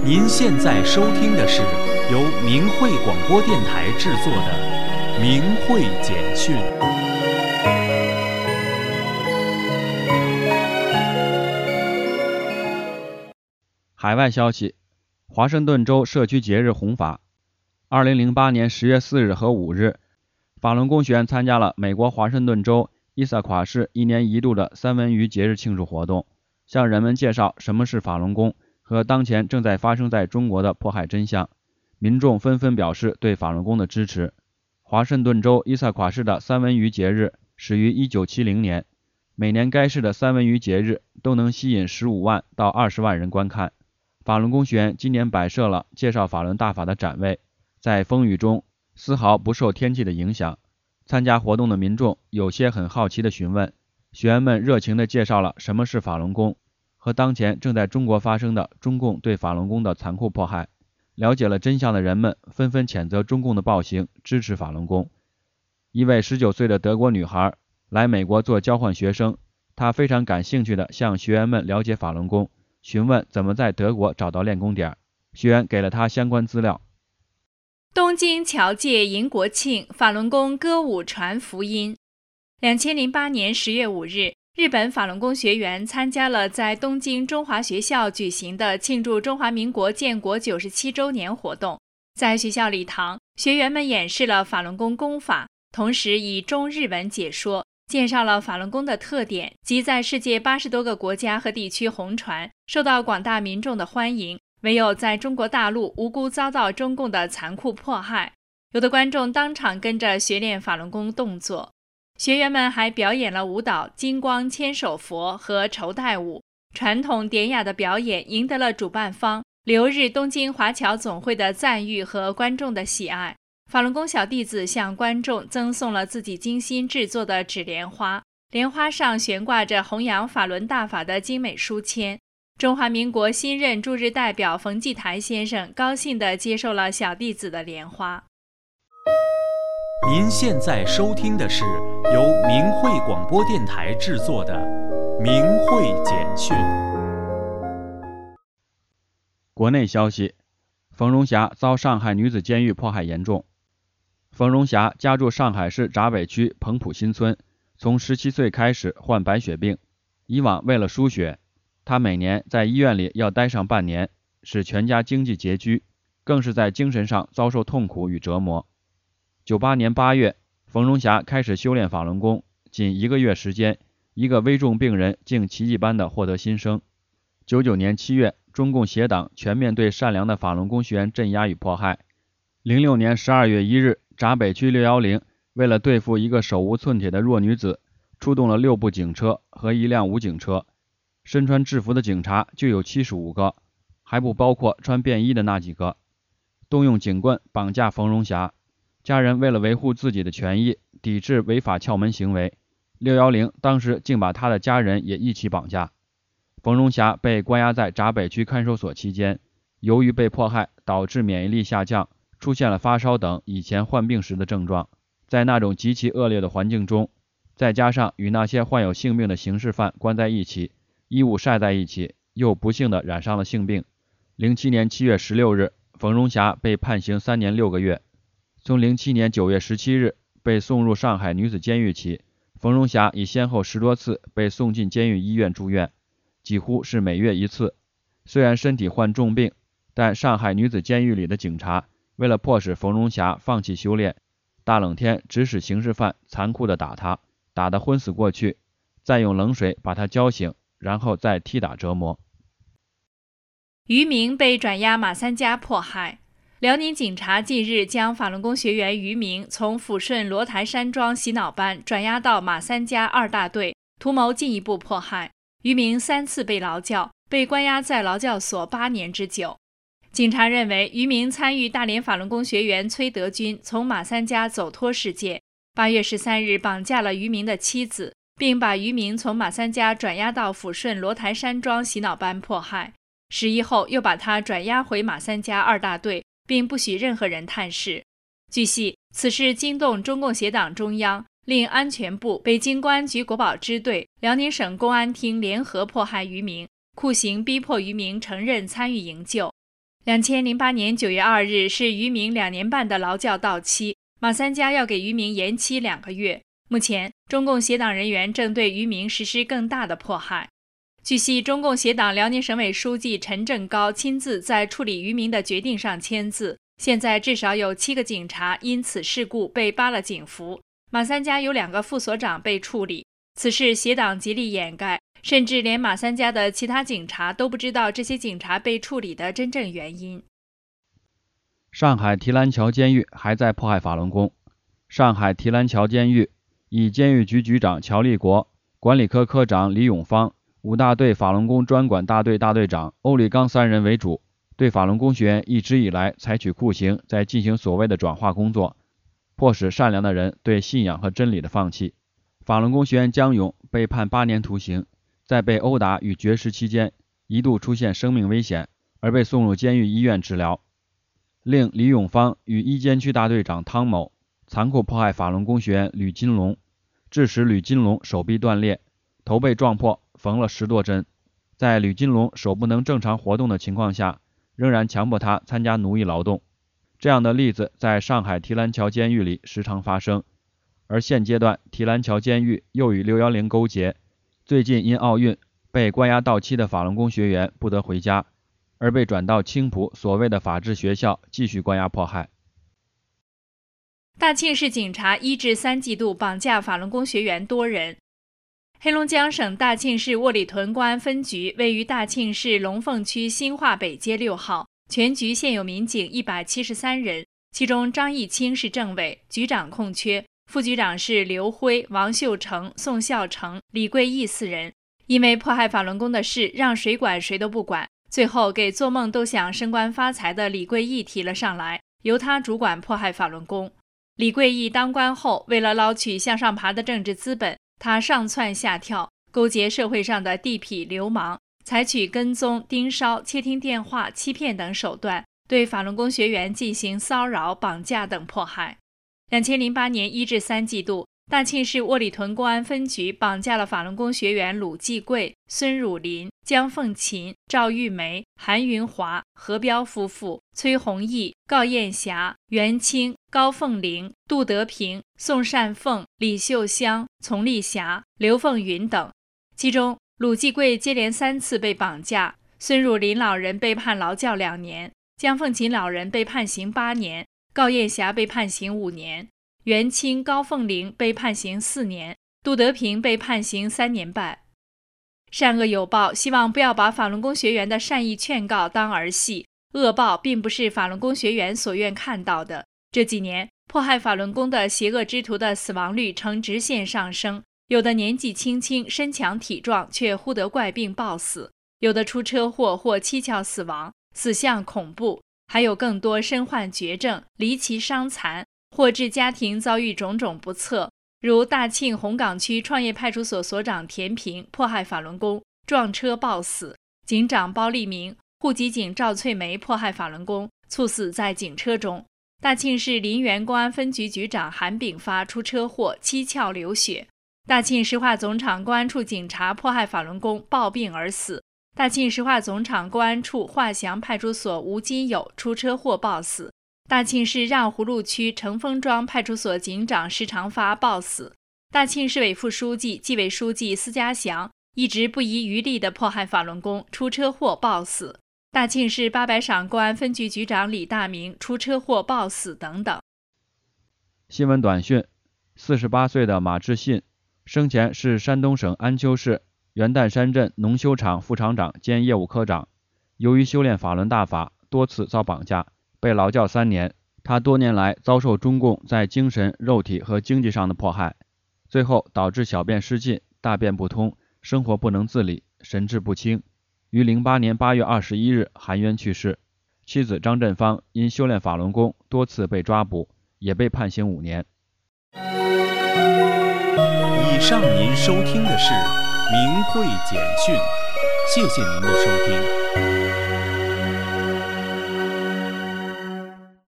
您现在收听的是由明慧广播电台制作的明慧简讯。 海外消息，华盛顿州社区节日红法。2008年10月4日和5日，法轮功学员参加了美国华盛顿州伊萨垮市1年1度的三文鱼节日庆祝活动，向人们介绍什么是法轮功和当前正在发生在中国的迫害真相。民众纷纷表示对法轮功的支持。华盛顿州伊萨垮市的三文鱼节日始于1970年，每年该市的三文鱼节日都能吸引15万到20万人观看。法轮功学员今年摆设了介绍法轮大法的展位，在风雨中丝毫不受天气的影响。参加活动的民众有些很好奇地询问，学员们热情地介绍了什么是法轮功和当前正在中国发生的中共对法轮功的残酷迫害。了解了真相的人们纷纷谴责中共的暴行，支持法轮功。一位19岁的德国女孩来美国做交换学生，她非常感兴趣地向学员们了解法轮功，询问怎么在德国找到练功点。学员给了她相关资料。 东京侨界迎国庆，法轮功歌舞传福音。2008年10月5日，日本法轮功学员参加了在东京中华学校举行的庆祝中华民国建国97周年活动。在学校礼堂，学员们演示了法轮功功法，同时以中日文解说，介绍了法轮功的特点，即在世界80多个国家和地区红传，受到广大民众的欢迎。唯有在中国大陆无辜遭到中共的残酷迫害。有的观众当场跟着学练法轮功动作。学员们还表演了舞蹈、金光千手佛和绸带舞，传统典雅的表演赢得了主办方留日东京华侨总会的赞誉和观众的喜爱。法轮功小弟子向观众赠送了自己精心制作的纸莲花，莲花上悬挂着弘扬法轮大法的精美书签。中华民国新任驻日代表冯骥台先生高兴地接受了小弟子的莲花。 您现在收听的是由明慧广播电台制作的明慧简讯。 国内消息，冯荣霞遭上海女子监狱迫害严重。冯荣霞家住上海市闸北区彭浦新村，从17岁开始患白血病，以往为了输血，她每年在医院里要待上半年，使全家经济拮据，更是在精神上遭受痛苦与折磨。98年8月，冯荣霞开始修炼法轮功，仅1个月时间，一个危重病人竟奇迹般地获得新生。99年7月，中共协党全面对善良的法轮功学员镇压与迫害。06年12月1日，闸北区610为了对付一个手无寸铁的弱女子，出动了6部警车和1辆武警车，身穿制服的警察就有75个，还不包括穿便衣的那几个，动用警棍绑架冯荣霞。家人为了维护自己的权益，抵制违法撬门行为，610当时竟把他的家人也一起绑架。冯荣霞被关押在闸北区看守所期间，由于被迫害导致免疫力下降，出现了发烧等以前患病时的症状。在那种极其恶劣的环境中，再加上与那些患有性病的刑事犯关在一起，衣物晒在一起，又不幸地染上了性病。07年7月16日，冯荣霞被判刑3年6个月。从07年9月17日被送入上海女子监狱起，冯荣霞已先后10多次被送进监狱医院住院，几乎是每月一次。虽然身体患重病，但上海女子监狱里的警察为了迫使冯荣霞放弃修炼，大冷天指使刑事犯残酷地打她，打得昏死过去，再用冷水把她浇醒，然后再踢打折磨。 渔民被转押马三家迫害。辽宁警察近日将法轮功学员于明从抚顺罗台山庄洗脑班转押到马三家2大队，图谋进一步迫害。于明3次被劳教，被关押在劳教所8年之久。警察认为，于明参与大连法轮功学员崔德军从马三家走脱世界。8月13日绑架了于明的妻子，并把于明从马三家转押到抚顺罗台山庄洗脑班迫害。11后又把他转押回马三家2大队，并不许任何人探视。据悉，此事惊动中共协党中央，令安全部、北京公安局国保支队、辽宁省公安厅联合迫害于明，酷刑逼迫于明承认参与营救。 2008年9月2日是于明2年半的劳教到期，马三家要给于明延期2个月。目前，中共协党人员正对于明实施更大的迫害。据悉，中共协党辽宁省委书记陈正高亲自在处理于明的决定上签字。现在至少有7个警察因此事故被扒了警服，马三家有2个副所长被处理。此事协党极力掩盖，甚至连马三家的其他警察都不知道这些警察被处理的真正原因。 上海提篮桥监狱还在迫害法轮功。上海提篮桥监狱以监狱局局长乔立国、管理科科长李永芳、5大队法轮功专管大队大队长欧立刚3人为主，对法轮功学员一直以来采取酷刑，在进行所谓的转化工作，迫使善良的人对信仰和真理的放弃。法轮功学员姜勇被判8年徒刑，在被殴打与绝食期间一度出现生命危险，而被送入监狱医院治疗。另李永芳与一监区大队长汤某残酷迫害法轮功学员吕金龙，致使吕金龙手臂断裂，头被撞破，缝了10多针。在吕金龙手不能正常活动的情况下，仍然强迫他参加奴役劳动。这样的例子在上海提篮桥监狱里时常发生，而现阶段提篮桥监狱又与610勾结，最近因奥运被关押到期的法轮功学员不得回家，而被转到青浦所谓的法治学校继续关押迫害。 大庆市警察1至3季度绑架法轮功学员多人。黑龙江省大庆市沃里屯公安分局位于大庆市龙凤区新化北街6号，全局现有民警173人，其中张义清是政委，局长空缺，副局长是刘辉、王秀成、宋孝成、李贵义4人。因为迫害法轮功的事让谁管谁都不管，最后给做梦都想升官发财的李贵义提了上来，由他主管迫害法轮功。李贵义当官后，为了捞取向上爬的政治资本，他上蹿下跳，勾结社会上的地痞流氓，采取跟踪、盯梢、窃听电话、欺骗等手段，对法轮功学员进行骚扰、绑架等迫害。2008年1至3季度，大庆市沃里屯公安分局绑架了法轮功学员鲁继贵、孙汝林、江凤琴、赵玉梅、韩云华、何彪夫妇、崔红义、高艳霞、袁清、高凤玲、杜德平、宋善凤、李秀香、丛丽霞、刘凤云等。其中鲁继贵接连3次被绑架，孙汝林老人被判劳教2年，江凤琴老人被判刑8年，高艳霞被判刑5年，袁清、高凤玲被判刑4年，杜德平被判刑3年半。善恶有报，希望不要把法轮功学员的善意劝告当儿戏，恶报并不是法轮功学员所愿看到的。这几年，迫害法轮功的邪恶之徒的死亡率呈直线上升，有的年纪轻轻、身强体壮，却忽得怪病暴死；有的出车祸或蹊跷死亡，死相恐怖；还有更多身患绝症、离奇伤残，或致家庭遭遇种种不测。如大庆红岗区创业派出所所长田平迫害法轮功，撞车暴死；警长包立明、户籍警赵翠梅迫害法轮功，猝死在警车中。大庆市临源公安分局局长韩炳发出车祸，七窍流血。大庆石化总厂公安处警察迫害法轮功，暴病而死。大庆石化总厂公安处华祥派出所吴金友出车祸暴死。大庆市让葫芦区成丰庄派出所警长石长发暴死。大庆市委副书记、纪委书记司家祥一直不遗余力地迫害法轮功，出车祸暴死。大庆市八百赏公安分局局长李大明出车祸暴死等等。 新闻短讯：48岁的马志信，生前是山东省安丘市元旦山镇农修厂副厂长兼业务科长，由于修炼法轮大法，多次遭绑架，被劳教3年。他多年来遭受中共在精神、肉体和经济上的迫害，最后导致小便失禁、大便不通，生活不能自理，神志不清。于08年8月21日含冤去世。妻子张振芳因修炼法轮功多次被抓捕，也被判刑5年。 以上您收听的是明慧简讯，谢谢您的收听。